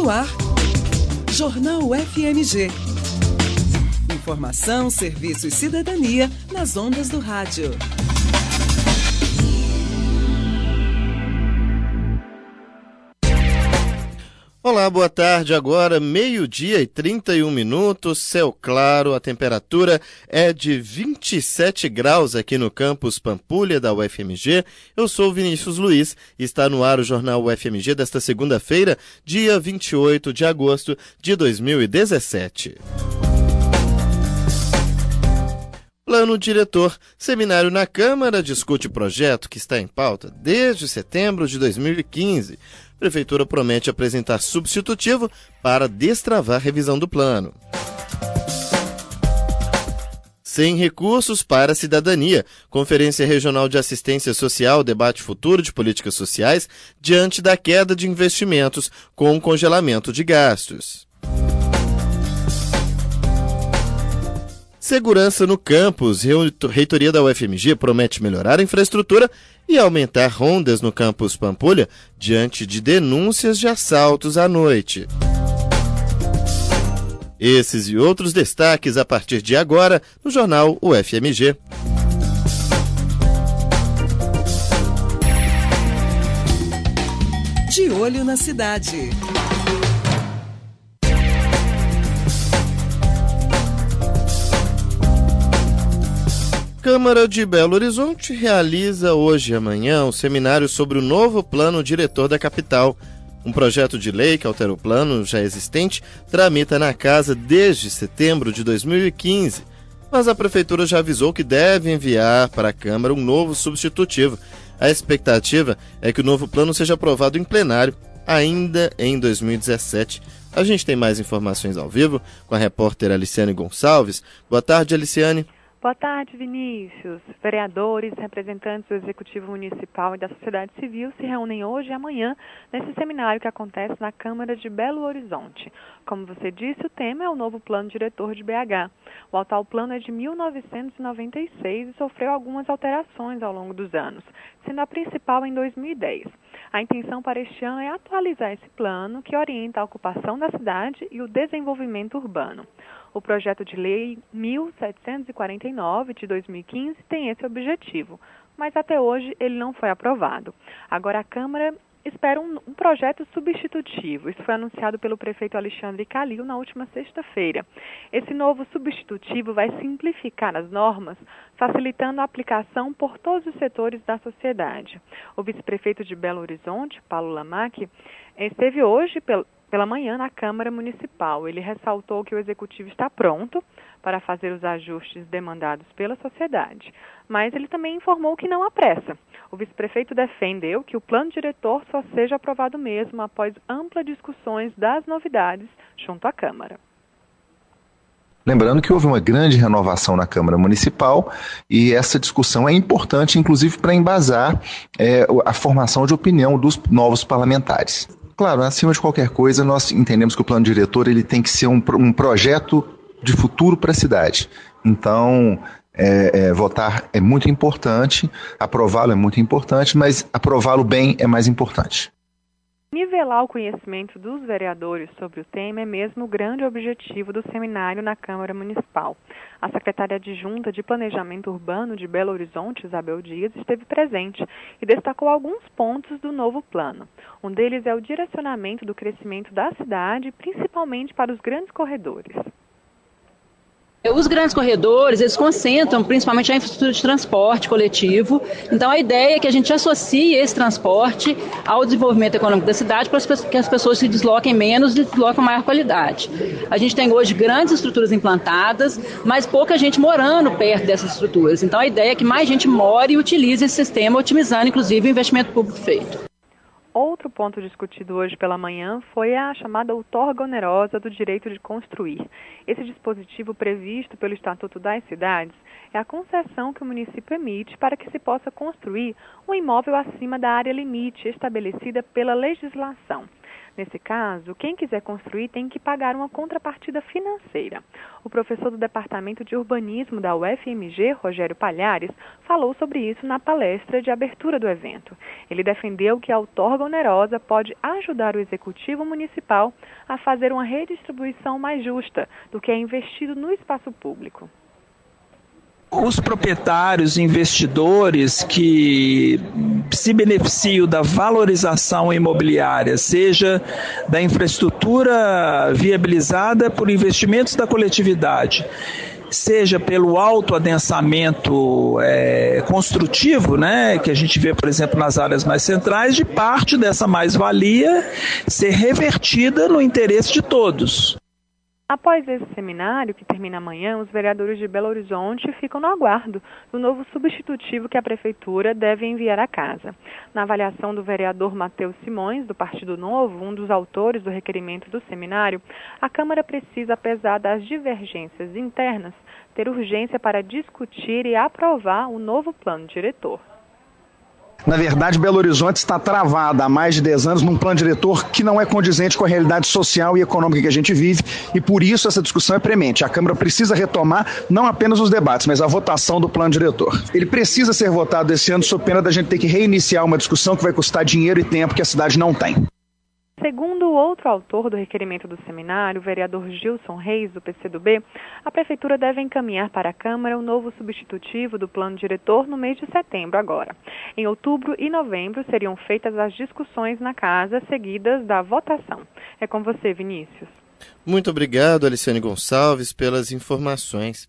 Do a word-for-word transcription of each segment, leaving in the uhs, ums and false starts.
No ar, Jornal U F M G. Informação, serviço e cidadania nas ondas do rádio. Olá, boa tarde. Agora meio-dia e trinta e um minutos, céu claro, a temperatura é de vinte e sete graus aqui no campus Pampulha da U F M G. Eu sou Vinícius Luiz e está no ar o Jornal U F M G desta segunda-feira, dia vinte e oito de agosto de dois mil e dezessete. Plano diretor. Seminário na Câmara discute projeto que está em pauta desde setembro de dois mil e quinze. Prefeitura promete apresentar substitutivo para destravar revisão do plano. Sem recursos para a cidadania. Conferência Regional de Assistência Social debate futuro de políticas sociais diante da queda de investimentos com congelamento de gastos. Segurança no campus. Reitoria da U F M G promete melhorar a infraestrutura e aumentar rondas no campus Pampulha diante de denúncias de assaltos à noite. Esses e outros destaques a partir de agora no Jornal U F M G. De olho na cidade. Câmara de Belo Horizonte realiza hoje e amanhã um seminário sobre o novo plano diretor da capital. Um projeto de lei que altera o plano já existente tramita na casa desde setembro de dois mil e quinze, mas a Prefeitura já avisou que deve enviar para a Câmara um novo substitutivo. A expectativa é que o novo plano seja aprovado em plenário ainda em dois mil e dezessete. A gente tem mais informações ao vivo com a repórter Aliciane Gonçalves. Boa tarde, Aliciane. Boa tarde, Vinícius. Vereadores, representantes do Executivo Municipal e da sociedade civil se reúnem hoje e amanhã nesse seminário que acontece na Câmara de Belo Horizonte. Como você disse, o tema é o novo plano diretor de B H. O atual plano é de mil novecentos e noventa e seis e sofreu algumas alterações ao longo dos anos, sendo a principal em dois mil e dez. A intenção para este ano é atualizar esse plano que orienta a ocupação da cidade e o desenvolvimento urbano. O projeto de lei mil setecentos e quarenta e nove de dois mil e quinze tem esse objetivo, mas até hoje ele não foi aprovado. Agora a Câmara espera um, um projeto substitutivo. Isso foi anunciado pelo prefeito Alexandre Calil na última sexta-feira. Esse novo substitutivo vai simplificar as normas, facilitando a aplicação por todos os setores da sociedade. O vice-prefeito de Belo Horizonte, Paulo Lamac, esteve hoje pelo Pela manhã na Câmara Municipal. Ele ressaltou que o Executivo está pronto para fazer os ajustes demandados pela sociedade, mas ele também informou que não há pressa. O vice-prefeito defendeu que o plano diretor só seja aprovado mesmo após amplas discussões das novidades junto à Câmara. Lembrando que houve uma grande renovação na Câmara Municipal e essa discussão é importante, inclusive, para embasar é, a formação de opinião dos novos parlamentares. Claro, acima de qualquer coisa, nós entendemos que o plano diretor ele tem que ser um, um projeto de futuro para a cidade. Então, é, é, votar é muito importante, aprová-lo é muito importante, mas aprová-lo bem é mais importante. Nivelar o conhecimento dos vereadores sobre o tema é mesmo o grande objetivo do seminário na Câmara Municipal. A secretária adjunta de Planejamento Urbano de Belo Horizonte, Isabel Dias, esteve presente e destacou alguns pontos do novo plano. Um deles é o direcionamento do crescimento da cidade, principalmente para os grandes corredores. Os grandes corredores, eles concentram principalmente a infraestrutura de transporte coletivo. Então, a ideia é que a gente associe esse transporte ao desenvolvimento econômico da cidade para que as pessoas se desloquem menos e desloquem com maior qualidade. A gente tem hoje grandes estruturas implantadas, mas pouca gente morando perto dessas estruturas. Então, a ideia é que mais gente more e utilize esse sistema, otimizando, inclusive, o investimento público feito. Outro ponto discutido hoje pela manhã foi a chamada outorga onerosa do direito de construir. Esse dispositivo previsto pelo Estatuto das Cidades é a concessão que o município emite para que se possa construir um imóvel acima da área limite estabelecida pela legislação. Nesse caso, quem quiser construir tem que pagar uma contrapartida financeira. O professor do Departamento de Urbanismo da U F M G, Rogério Palhares, falou sobre isso na palestra de abertura do evento. Ele defendeu que a outorga onerosa pode ajudar o Executivo Municipal a fazer uma redistribuição mais justa do que é investido no espaço público. Os proprietários, investidores que se beneficiam da valorização imobiliária, seja da infraestrutura viabilizada por investimentos da coletividade, seja pelo autoadensamento é, construtivo, né, que a gente vê, por exemplo, nas áreas mais centrais, de parte dessa mais-valia ser revertida no interesse de todos. Após esse seminário, que termina amanhã, os vereadores de Belo Horizonte ficam no aguardo do novo substitutivo que a Prefeitura deve enviar à casa. Na avaliação do vereador Matheus Simões, do Partido Novo, um dos autores do requerimento do seminário, a Câmara precisa, apesar das divergências internas, ter urgência para discutir e aprovar o novo plano diretor. Na verdade, Belo Horizonte está travada há mais de dez anos num plano diretor que não é condizente com a realidade social e econômica que a gente vive, e por isso essa discussão é premente. A Câmara precisa retomar não apenas os debates, mas a votação do plano diretor. Ele precisa ser votado esse ano, sob pena da gente ter que reiniciar uma discussão que vai custar dinheiro e tempo que a cidade não tem. Segundo o outro autor do requerimento do seminário, o vereador Gilson Reis, do P C do B, a Prefeitura deve encaminhar para a Câmara o novo substitutivo do plano diretor no mês de setembro agora. Em outubro e novembro seriam feitas as discussões na Casa, seguidas da votação. É com você, Vinícius. Muito obrigado, Aliciane Gonçalves, pelas informações.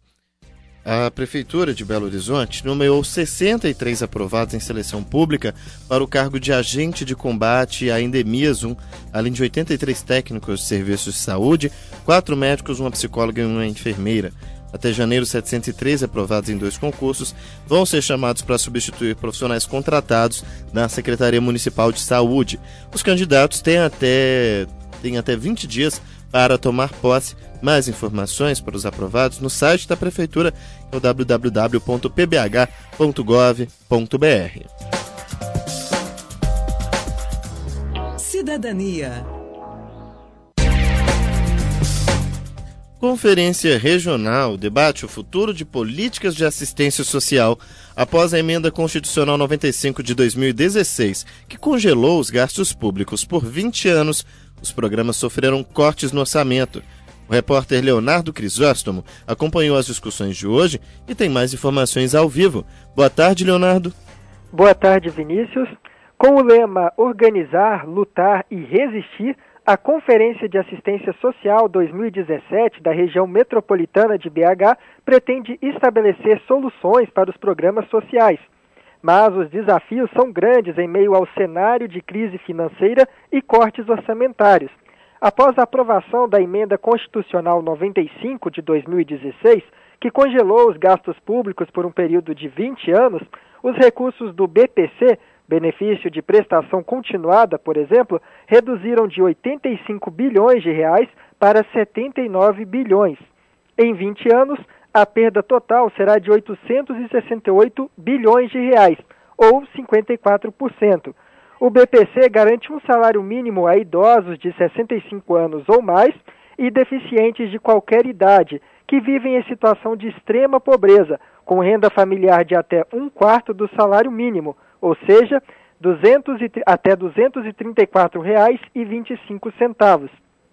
A Prefeitura de Belo Horizonte nomeou sessenta e três aprovados em seleção pública para o cargo de agente de combate a endemias um, além de oitenta e três técnicos de serviços de saúde, quatro médicos, uma psicóloga e uma enfermeira. Até janeiro, setecentos e treze aprovados em dois concursos vão ser chamados para substituir profissionais contratados na Secretaria Municipal de Saúde. Os candidatos têm até, têm até vinte dias para tomar posse. Mais informações para os aprovados no site da Prefeitura, que é o w w w ponto p b h ponto gov ponto b r. Cidadania. Conferência Regional debate o futuro de políticas de assistência social após a Emenda Constitucional noventa e cinco de dois mil e dezesseis, que congelou os gastos públicos por vinte anos. Os programas sofreram cortes no orçamento. O repórter Leonardo Crisóstomo acompanhou as discussões de hoje e tem mais informações ao vivo. Boa tarde, Leonardo. Boa tarde, Vinícius. Com o lema Organizar, Lutar e Resistir, a Conferência de Assistência Social dois mil e dezessete da região metropolitana de B H pretende estabelecer soluções para os programas sociais. Mas os desafios são grandes em meio ao cenário de crise financeira e cortes orçamentários. Após a aprovação da Emenda Constitucional noventa e cinco de dois mil e dezesseis, que congelou os gastos públicos por um período de vinte anos, os recursos do B P C, benefício de prestação continuada, por exemplo, reduziram de oitenta e cinco bilhões de reais para setenta e nove bilhões. Em vinte anos, a perda total será de oitocentos e sessenta e oito bilhões de reais, ou cinquenta e quatro por cento. O B P C garante um salário mínimo a idosos de sessenta e cinco anos ou mais e deficientes de qualquer idade, que vivem em situação de extrema pobreza, com renda familiar de até um quarto do salário mínimo, ou seja, duzentos e, até duzentos e trinta e quatro reais e vinte e cinco centavos.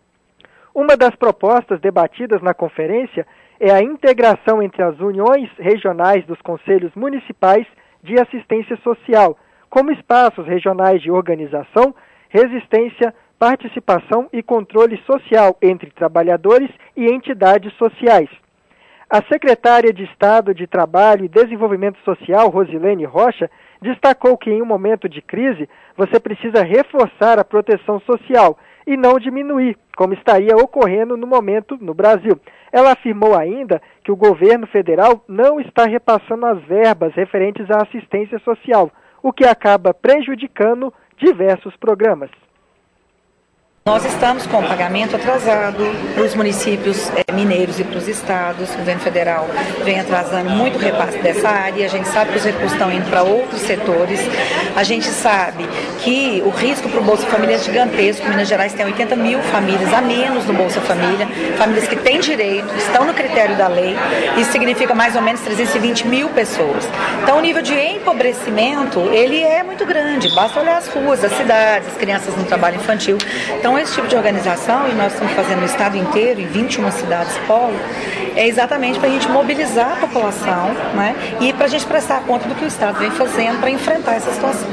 Uma das propostas debatidas na conferência é a integração entre as uniões regionais dos conselhos municipais de assistência social, como espaços regionais de organização, resistência, participação e controle social entre trabalhadores e entidades sociais. A secretária de Estado de Trabalho e Desenvolvimento Social, Rosilene Rocha, destacou que em um momento de crise você precisa reforçar a proteção social e não diminuir, como estaria ocorrendo no momento no Brasil. Ela afirmou ainda que o governo federal não está repassando as verbas referentes à assistência social, o que acaba prejudicando diversos programas. Nós estamos com o pagamento atrasado para os municípios é, mineiros e para os estados. O governo federal vem atrasando muito o repasse dessa área. A gente sabe que os recursos estão indo para outros setores. A gente sabe que o risco para o Bolsa Família é gigantesco. Minas Gerais tem oitenta mil famílias a menos no Bolsa Família. Famílias que têm direito, estão no critério da lei. Isso significa mais ou menos trezentas e vinte mil pessoas. Então o nível de empobrecimento, ele é muito grande. Basta olhar as ruas, as cidades, as crianças no trabalho infantil. Então esse tipo de organização, e nós estamos fazendo no estado inteiro, em vinte e uma cidades polo, é exatamente para a gente mobilizar a população, né, e para a gente prestar conta do que o estado vem fazendo para enfrentar essa situação.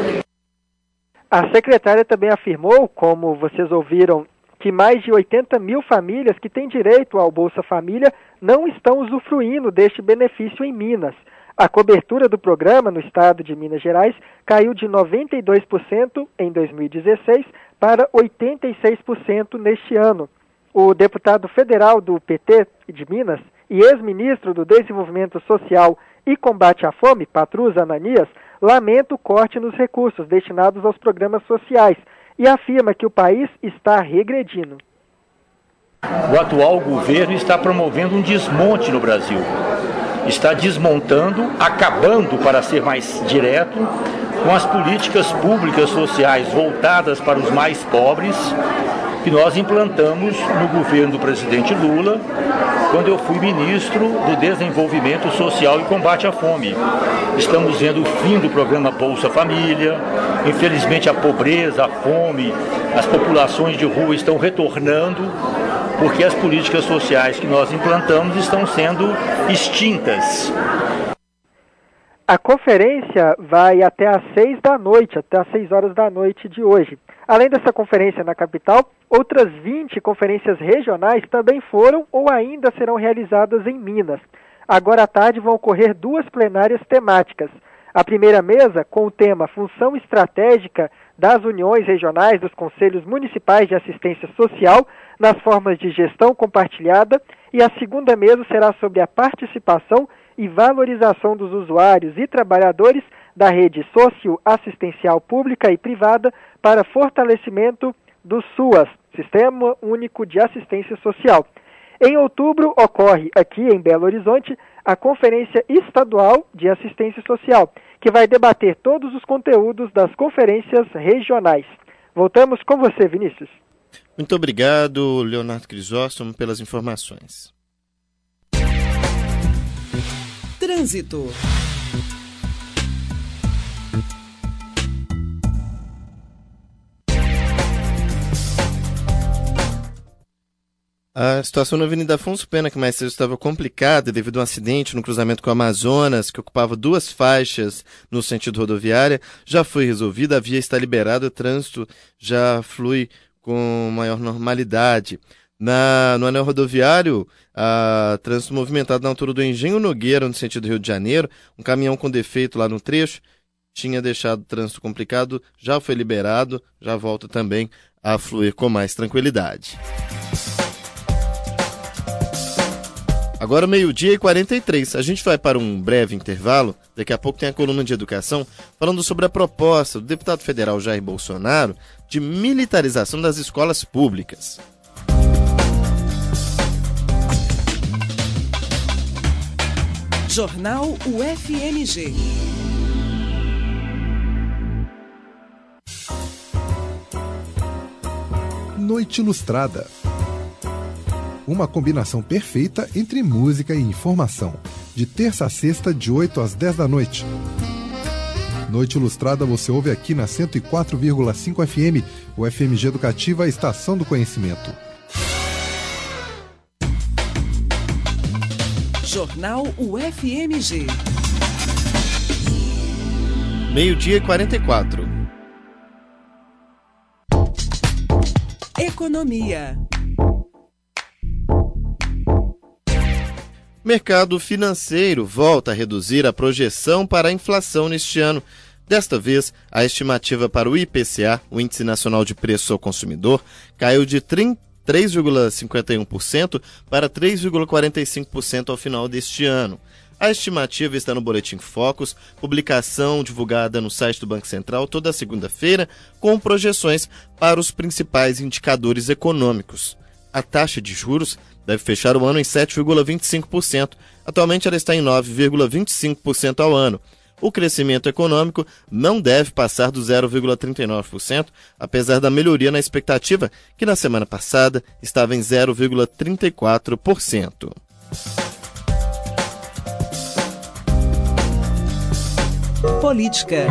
A secretária também afirmou, como vocês ouviram, que mais de oitenta mil famílias que têm direito ao Bolsa Família não estão usufruindo deste benefício em Minas. A cobertura do programa no estado de Minas Gerais caiu de noventa e dois por cento em dois mil e dezesseis para oitenta e seis por cento neste ano. O deputado federal do P T de Minas e ex-ministro do Desenvolvimento Social e Combate à Fome, Patrus Ananias, lamenta o corte nos recursos destinados aos programas sociais e afirma que o país está regredindo. O atual governo está promovendo um desmonte no Brasil. Está desmontando, acabando, para ser mais direto, com as políticas públicas sociais voltadas para os mais pobres, que nós implantamos no governo do presidente Lula, quando eu fui ministro do Desenvolvimento Social e Combate à Fome. Estamos vendo o fim do programa Bolsa Família. Infelizmente a pobreza, a fome, as populações de rua estão retornando, porque as políticas sociais que nós implantamos estão sendo extintas. A conferência vai até às seis da noite, até às seis horas da noite de hoje. Além dessa conferência na capital, outras vinte conferências regionais também foram ou ainda serão realizadas em Minas. Agora à tarde vão ocorrer duas plenárias temáticas. A primeira mesa, com o tema Função Estratégica das Uniões Regionais dos Conselhos Municipais de Assistência Social nas formas de gestão compartilhada, e a segunda mesa será sobre a participação e valorização dos usuários e trabalhadores da rede socioassistencial pública e privada para fortalecimento do SUAS, Sistema Único de Assistência Social. Em outubro, ocorre aqui em Belo Horizonte a Conferência Estadual de Assistência Social, que vai debater todos os conteúdos das conferências regionais. Voltamos com você, Vinícius. Muito obrigado, Leonardo Crisóstomo, pelas informações. Trânsito. A situação na Avenida Afonso Pena, que mais cedo estava complicada devido a um acidente no cruzamento com o Amazonas, que ocupava duas faixas no sentido rodoviária, já foi resolvida, a via está liberada, o trânsito já flui com maior normalidade. Na, no anel rodoviário, a trânsito movimentado na altura do Engenho Nogueira, no sentido Rio de Janeiro, um caminhão com defeito lá no trecho, tinha deixado o trânsito complicado, já foi liberado, já volta também a fluir com mais tranquilidade. Agora meio-dia e quarenta e três. A gente vai para um breve intervalo. Daqui a pouco tem a coluna de educação falando sobre a proposta do deputado federal Jair Bolsonaro de militarização das escolas públicas. Jornal U F M G. Noite Ilustrada. Uma combinação perfeita entre música e informação. De terça a sexta, de oito às dez da noite. Noite Ilustrada você ouve aqui na cento e quatro vírgula cinco F M, o F M G Educativa, a Estação do Conhecimento. Jornal U F M G. Meio-dia e quarenta e quatro. Economia. Mercado financeiro volta a reduzir a projeção para a inflação neste ano. Desta vez, a estimativa para o I P C A, o Índice Nacional de Preços ao Consumidor, caiu de três vírgula cinquenta e um por cento para três vírgula quarenta e cinco por cento ao final deste ano. A estimativa está no Boletim Focus, publicação divulgada no site do Banco Central toda segunda-feira, com projeções para os principais indicadores econômicos. A taxa de juros deve fechar o ano em sete vírgula vinte e cinco por cento. Atualmente ela está em nove vírgula vinte e cinco por cento ao ano. O crescimento econômico não deve passar do zero vírgula trinta e nove por cento, apesar da melhoria na expectativa, que na semana passada estava em zero vírgula trinta e quatro por cento. Política.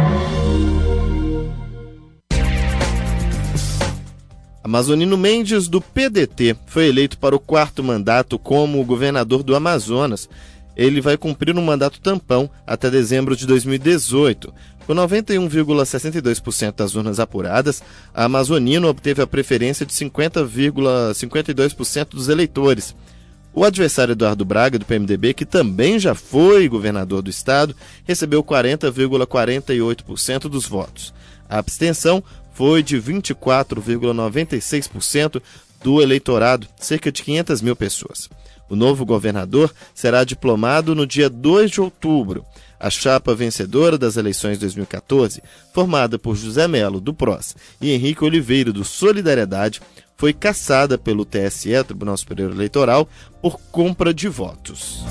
Amazonino Mendes, do P D T, foi eleito para o quarto mandato como governador do Amazonas. Ele vai cumprir um mandato tampão até dezembro de dois mil e dezoito. Com noventa e um vírgula sessenta e dois por cento das urnas apuradas, a Amazonino obteve a preferência de cinquenta vírgula cinquenta e dois por cento dos eleitores. O adversário Eduardo Braga, do P M D B, que também já foi governador do estado, recebeu quarenta vírgula quarenta e oito por cento dos votos. A abstenção foi de vinte e quatro vírgula noventa e seis por cento do eleitorado, cerca de quinhentas mil pessoas. O novo governador será diplomado no dia dois de outubro. A chapa vencedora das eleições de dois mil e quatorze, formada por José Melo, do P R O S, e Henrique Oliveira, do Solidariedade, foi cassada pelo T S E, Tribunal Superior Eleitoral, por compra de votos.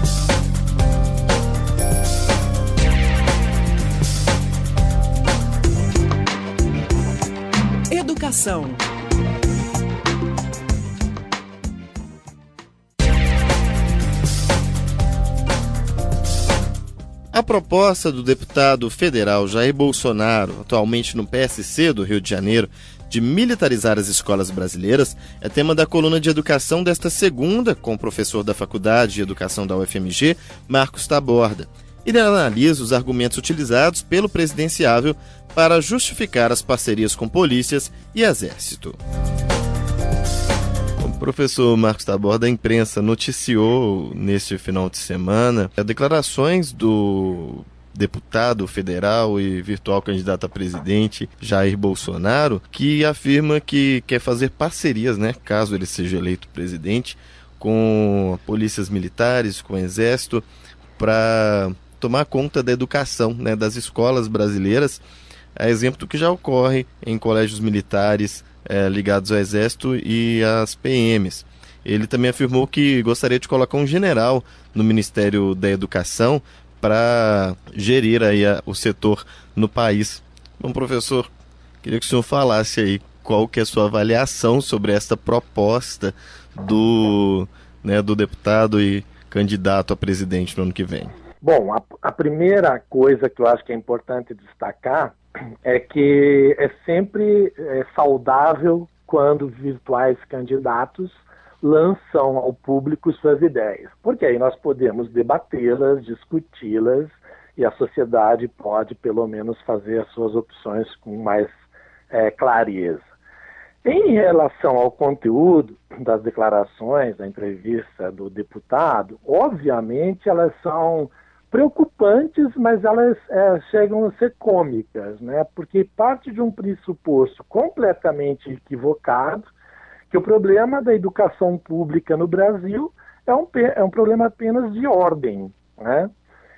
Educação. A proposta do deputado federal Jair Bolsonaro, atualmente no P S C do Rio de Janeiro, de militarizar as escolas brasileiras, é tema da coluna de educação desta segunda, com o professor da Faculdade de Educação da U F M G, Marcos Taborda. Ele analisa os argumentos utilizados pelo presidenciável para justificar as parcerias com polícias e exército. O professor Marcos Taborda, a imprensa noticiou neste final de semana as declarações do deputado federal e virtual candidato a presidente Jair Bolsonaro, que afirma que quer fazer parcerias, né, caso ele seja eleito presidente, com polícias militares, com o exército, para tomar conta da educação, né, das escolas brasileiras, a exemplo do que já ocorre em colégios militares é, ligados ao exército e às P Ms. Ele também afirmou que gostaria de colocar um general no Ministério da Educação para gerir aí a, o setor no país. Bom, professor, queria que o senhor falasse aí qual que é a sua avaliação sobre esta proposta do, né, do deputado e candidato a presidente no ano que vem. Bom, a, a primeira coisa que eu acho que é importante destacar é que é sempre é, saudável quando virtuais candidatos lançam ao público suas ideias, porque aí nós podemos debatê-las, discuti-las e a sociedade pode pelo menos fazer as suas opções com mais é, clareza. Em relação ao conteúdo das declarações, da entrevista do deputado, obviamente elas são preocupantes, mas elas é, chegam a ser cômicas, né? Porque parte de um pressuposto completamente equivocado, que o problema da educação pública no Brasil é um, é um problema apenas de ordem, né?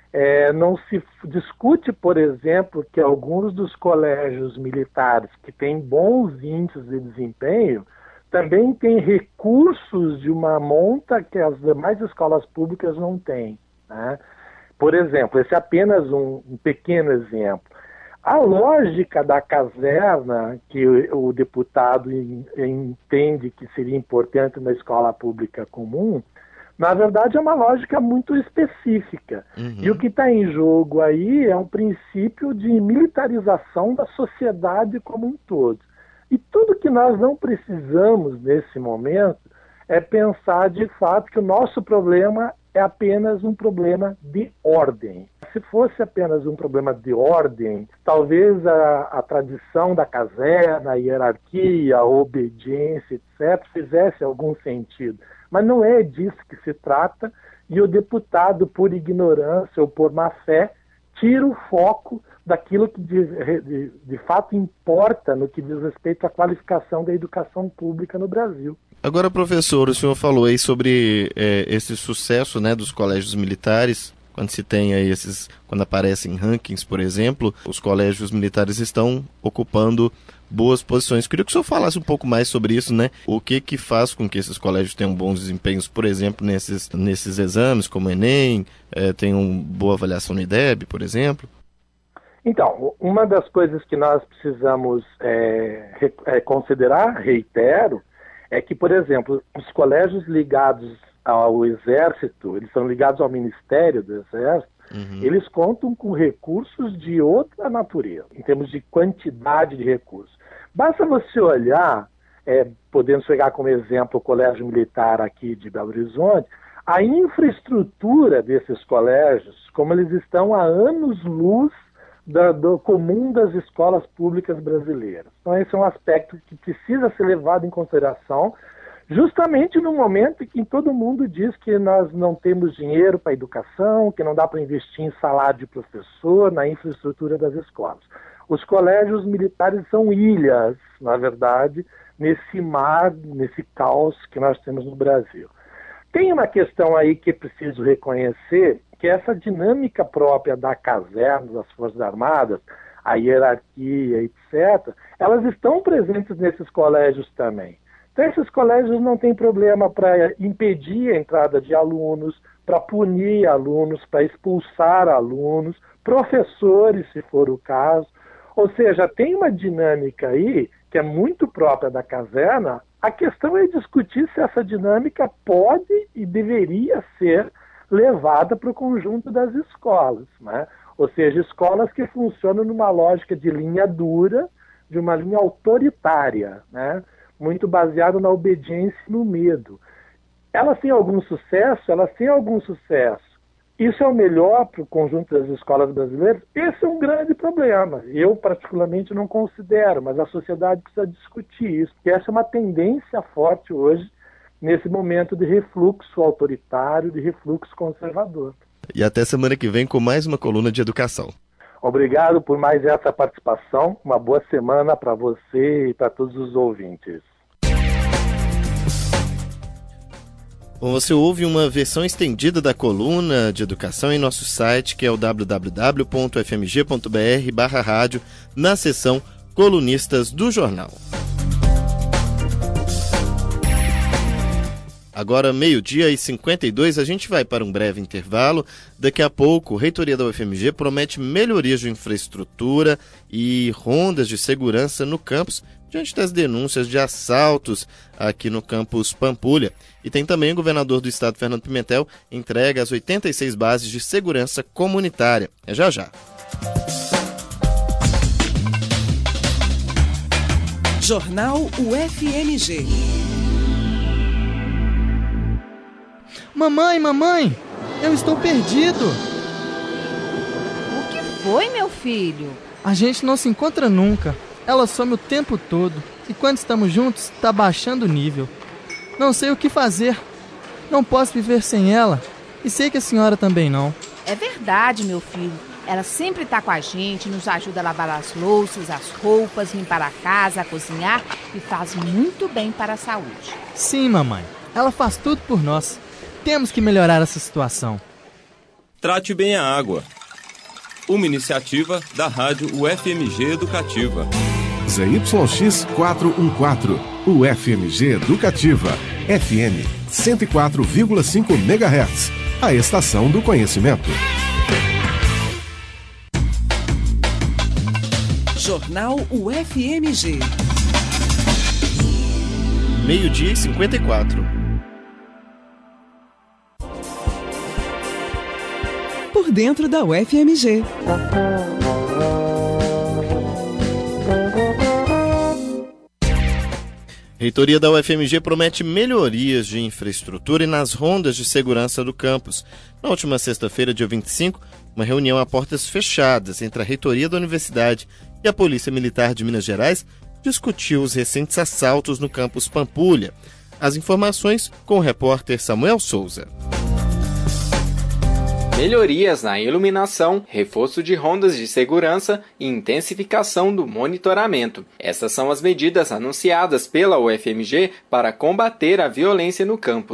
É, não se discute, por exemplo, que alguns dos colégios militares que têm bons índices de desempenho também têm recursos de uma monta que as demais escolas públicas não têm, né? Por exemplo, esse é apenas um, um pequeno exemplo. A lógica da caserna, que o, o deputado in, entende que seria importante na escola pública comum, na verdade é uma lógica muito específica. Uhum. E o que está em jogo aí é um princípio de militarização da sociedade como um todo. E tudo que nós não precisamos nesse momento é pensar de fato que o nosso problema é apenas um problema de ordem. Se fosse apenas um problema de ordem, talvez a, a tradição da caserna, a hierarquia, a obediência, etcétera, fizesse algum sentido. Mas não é disso que se trata, e o deputado, por ignorância ou por má fé, tira o foco daquilo que de, de, de fato importa no que diz respeito à qualificação da educação pública no Brasil. Agora, professor, o senhor falou aí sobre é, esse sucesso, né, dos colégios militares, quando se tem aí esses, quando aparecem rankings, por exemplo, os colégios militares estão ocupando boas posições. Queria que o senhor falasse um pouco mais sobre isso, né? O que que faz com que esses colégios tenham bons desempenhos, por exemplo, nesses, nesses exames, como o Enem, é, tenham boa avaliação no I D E B, por exemplo? Então, uma das coisas que nós precisamos é, é, considerar, reitero, é que, por exemplo, os colégios ligados ao Exército, eles são ligados ao Ministério do Exército, uhum. Eles contam com recursos de outra natureza, em termos de quantidade de recursos. Basta você olhar, é, podendo pegar como exemplo o Colégio Militar aqui de Belo Horizonte, a infraestrutura desses colégios, como eles estão há anos-luz Da, do comum das escolas públicas brasileiras. Então esse é um aspecto que precisa ser levado em consideração, justamente no momento em que todo mundo diz que nós não temos dinheiro para a educação, que não dá para investir em salário de professor, na infraestrutura das escolas. Os colégios militares são ilhas, na verdade, nesse mar, nesse caos que nós temos no Brasil. Tem uma questão aí que é preciso reconhecer, que essa dinâmica própria da caserna, das Forças Armadas, a hierarquia, etcétera, elas estão presentes nesses colégios também. Então, esses colégios não têm problema para impedir a entrada de alunos, para punir alunos, para expulsar alunos, professores, se for o caso. Ou seja, tem uma dinâmica aí que é muito própria da caserna. A questão é discutir se essa dinâmica pode e deveria ser levada para o conjunto das escolas, né? Ou seja, escolas que funcionam numa lógica de linha dura, de uma linha autoritária, né? Muito baseada na obediência e no medo. Elas têm algum sucesso? Elas têm algum sucesso. Isso é o melhor para o conjunto das escolas brasileiras? Esse é um grande problema. Eu, particularmente, não considero, mas a sociedade precisa discutir isso, porque essa é uma tendência forte hoje, nesse momento de refluxo autoritário, de refluxo conservador. E até semana que vem com mais uma coluna de educação. Obrigado por mais essa participação. Uma boa semana para você e para todos os ouvintes. Bom, você ouve uma versão estendida da coluna de educação em nosso site, que é o w w w ponto f m g ponto b r barra rádio, na seção Colunistas do Jornal. Agora, meio-dia e cinquenta e dois, a gente vai para um breve intervalo. Daqui a pouco, a Reitoria da U F M G promete melhorias de infraestrutura e rondas de segurança no campus, diante das denúncias de assaltos aqui no campus Pampulha. E tem também o governador do estado, Fernando Pimentel, entrega as oitenta e seis bases de segurança comunitária. É já já. Jornal U F M G. Mamãe, mamãe, eu estou perdido. O que foi, meu filho? A gente não se encontra nunca. Ela some o tempo todo. E quando estamos juntos, está baixando o nível. Não sei o que fazer. Não posso viver sem ela. E sei que a senhora também não. É verdade, meu filho. Ela sempre está com a gente, nos ajuda a lavar as louças, as roupas, limpar a casa, a cozinhar e faz muito bem para a saúde. Sim, mamãe. Ela faz tudo por nós. Temos que melhorar essa situação. Trate bem a água. Uma iniciativa da Rádio U F M G Educativa. Z Y X quatrocentos e quatorze, U F M G Educativa, F M cento e quatro vírgula cinco megahertz, a estação do conhecimento. Jornal U F M G. Meio-dia e cinquenta e quatro. Por dentro da U F M G. Reitoria da U F M G promete melhorias de infraestrutura e nas rondas de segurança do campus. Na última sexta-feira, dia vinte e cinco, uma reunião a portas fechadas entre a Reitoria da Universidade e a Polícia Militar de Minas Gerais discutiu os recentes assaltos no campus Pampulha. As informações com o repórter Samuel Souza. Melhorias na iluminação, reforço de rondas de segurança e intensificação do monitoramento. Essas são as medidas anunciadas pela U F M G para combater a violência no campus.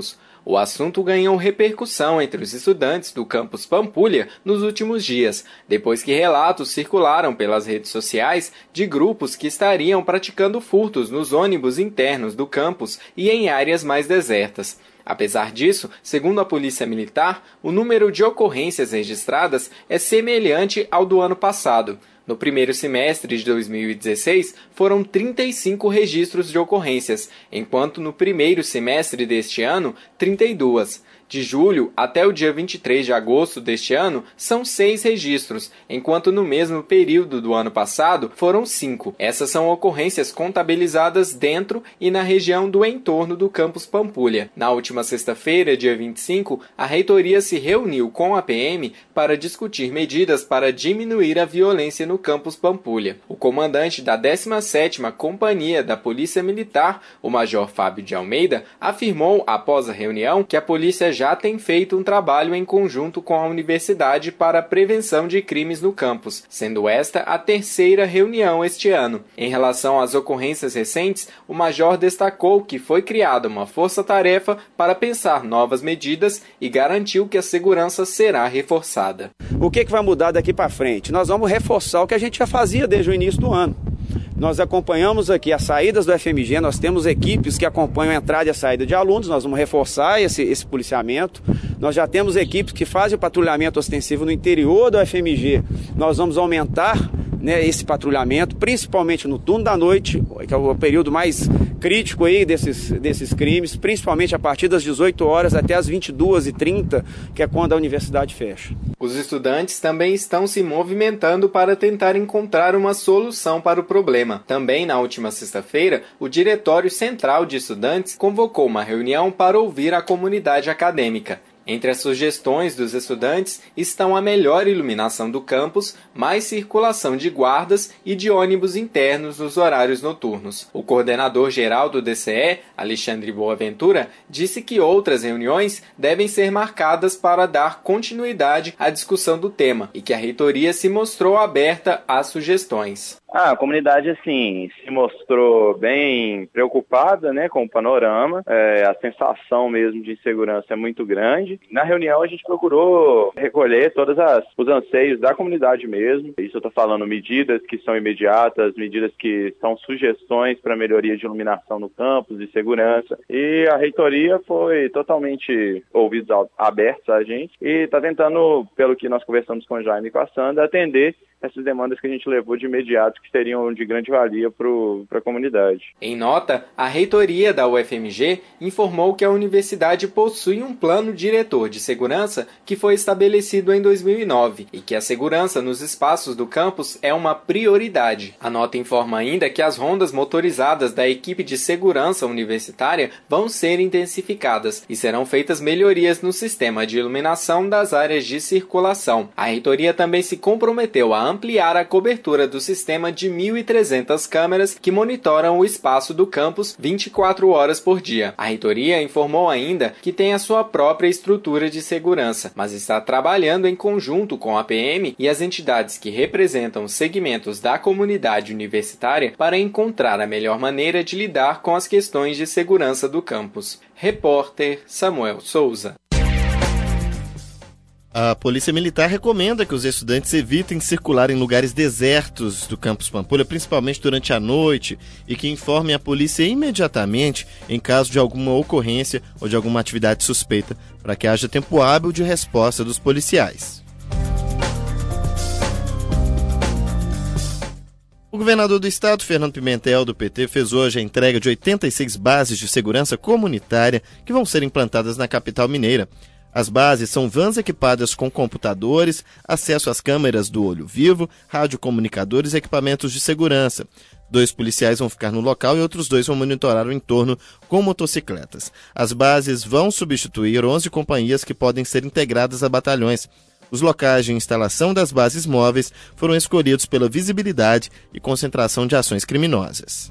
O assunto ganhou repercussão entre os estudantes do campus Pampulha nos últimos dias, depois que relatos circularam pelas redes sociais de grupos que estariam praticando furtos nos ônibus internos do campus e em áreas mais desertas. Apesar disso, segundo a Polícia Militar, o número de ocorrências registradas é semelhante ao do ano passado. No primeiro semestre de dois mil e dezesseis, foram trinta e cinco registros de ocorrências, enquanto no primeiro semestre deste ano, trinta e duas. De julho até o dia vinte e três de agosto deste ano, são seis registros, enquanto no mesmo período do ano passado foram cinco. Essas são ocorrências contabilizadas dentro e na região do entorno do campus Pampulha. Na última sexta-feira, dia vinte e cinco, a reitoria se reuniu com a P M para discutir medidas para diminuir a violência no campus Pampulha. O comandante da décima sétima Companhia da Polícia Militar, o Major Fábio de Almeida, afirmou após a reunião que a polícia já tem feito um trabalho em conjunto com a universidade para a prevenção de crimes no campus, sendo esta a terceira reunião este ano. Em relação às ocorrências recentes, o major destacou que foi criada uma força-tarefa para pensar novas medidas e garantiu que a segurança será reforçada. O que, que vai mudar daqui para frente? Nós vamos reforçar o que a gente já fazia desde o início do ano. Nós acompanhamos aqui as saídas do F M G, nós temos equipes que acompanham a entrada e a saída de alunos, nós vamos reforçar esse, esse policiamento. Nós já temos equipes que fazem o patrulhamento ostensivo no interior do F M G, nós vamos aumentar, né, esse patrulhamento, principalmente no turno da noite, que é o período mais crítico aí desses, desses crimes, principalmente a partir das dezoito horas até as vinte e duas e trinta, que é quando a universidade fecha. Os estudantes também estão se movimentando para tentar encontrar uma solução para o problema. Também na última sexta-feira, o Diretório Central de Estudantes convocou uma reunião para ouvir a comunidade acadêmica. Entre as sugestões dos estudantes estão a melhor iluminação do campus, mais circulação de guardas e de ônibus internos nos horários noturnos. O coordenador-geral do D C E, Alexandre Boaventura, disse que outras reuniões devem ser marcadas para dar continuidade à discussão do tema e que a reitoria se mostrou aberta às sugestões. Ah, a comunidade, assim, se mostrou bem preocupada, né, com o panorama. É, a sensação mesmo de insegurança é muito grande. Na reunião, a gente procurou recolher todos as, os anseios da comunidade mesmo. Isso eu estou falando medidas que são imediatas, medidas que são sugestões para melhoria de iluminação no campus e segurança. E a reitoria foi totalmente ouvidos abertos a gente e está tentando, pelo que nós conversamos com o Jaime e com a Sandra, atender essas demandas que a gente levou de imediato, que seriam de grande valia para a comunidade. Em nota, a reitoria da U F M G informou que a universidade possui um plano diretor de segurança que foi estabelecido em dois mil e nove e que a segurança nos espaços do campus é uma prioridade. A nota informa ainda que as rondas motorizadas da equipe de segurança universitária vão ser intensificadas e serão feitas melhorias no sistema de iluminação das áreas de circulação. A reitoria também se comprometeu a ampliar a cobertura do sistema de mil e trezentas câmeras que monitoram o espaço do campus vinte e quatro horas por dia. A reitoria informou ainda que tem a sua própria estrutura de segurança, mas está trabalhando em conjunto com a P M e as entidades que representam os segmentos da comunidade universitária para encontrar a melhor maneira de lidar com as questões de segurança do campus. Repórter Samuel Souza. A Polícia Militar recomenda que os estudantes evitem circular em lugares desertos do campus Pampulha, principalmente durante a noite, e que informem a polícia imediatamente em caso de alguma ocorrência ou de alguma atividade suspeita, para que haja tempo hábil de resposta dos policiais. O governador do estado, Fernando Pimentel, do P T, fez hoje a entrega de oitenta e seis bases de segurança comunitária que vão ser implantadas na capital mineira. As bases são vans equipadas com computadores, acesso às câmeras do olho vivo, radiocomunicadores e equipamentos de segurança. Dois policiais vão ficar no local e outros dois vão monitorar o entorno com motocicletas. As bases vão substituir onze companhias que podem ser integradas a batalhões. Os locais de instalação das bases móveis foram escolhidos pela visibilidade e concentração de ações criminosas.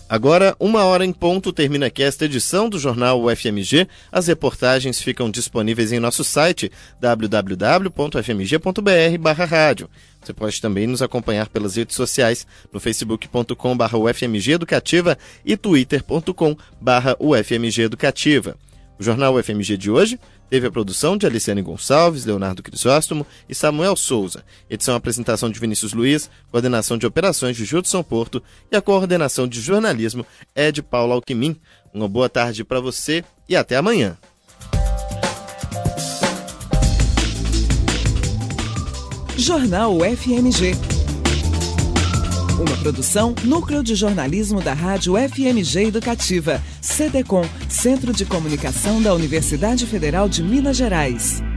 Agora, uma hora em ponto, termina aqui esta edição do Jornal U F M G. As reportagens ficam disponíveis em nosso site w w w ponto f m g ponto b r barra rádio. Você pode também nos acompanhar pelas redes sociais no facebook ponto com barra u f m g educativa e twitter ponto com barra u f m g educativa. O Jornal U F M G de hoje teve a produção de Aliciane Gonçalves, Leonardo Crisóstomo e Samuel Souza. Edição e apresentação de Vinícius Luiz, coordenação de operações de Judson Porto e a coordenação de jornalismo é de Paulo Alquimim. Uma boa tarde para você e até amanhã. Jornal U F M G. Uma produção Núcleo de Jornalismo da Rádio F M G Educativa, C D C O M, Centro de Comunicação da Universidade Federal de Minas Gerais.